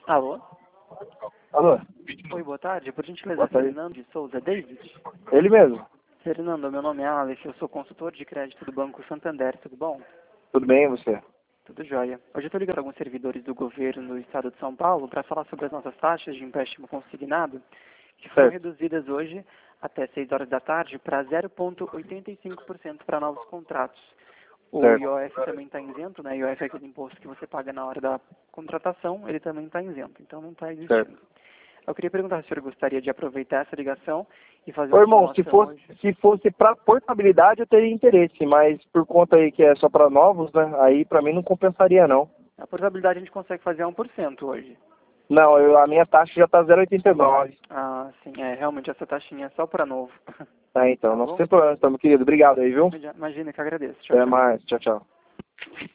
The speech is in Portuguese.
Alô? Alô? Oi, boa tarde. Por gentileza, Boa tarde. Fernando de Souza David? Ele mesmo. Fernando, meu nome é Alex, eu sou consultor de crédito do Banco Santander, tudo bom? Tudo bem, e você? Tudo jóia. Hoje eu estou ligando a alguns servidores do governo do estado de São Paulo para falar sobre as nossas taxas de empréstimo consignado, que foram Certo. reduzidas hoje até 6 horas da tarde para 0,85% para novos contratos. O Certo. IOF também está isento, né? IOF é aquele imposto que você paga na hora da contratação, ele também está isento, então não está existindo. Certo. Eu queria perguntar se o senhor gostaria de aproveitar essa ligação e fazer Ô, uma irmão, simulação hoje. se fosse para portabilidade eu teria interesse, mas por conta aí que é só para novos, né? Aí para mim não compensaria não. A portabilidade a gente consegue fazer a 1% hoje. Não, a minha taxa já tá 0,89. Ah, sim, realmente essa taxinha é só para novo. Tá, então, Tá não bom? sem problema, meu querido. Obrigado aí, viu? Imagina que agradeço. Tchau, Até tchau. mais. Tchau, tchau.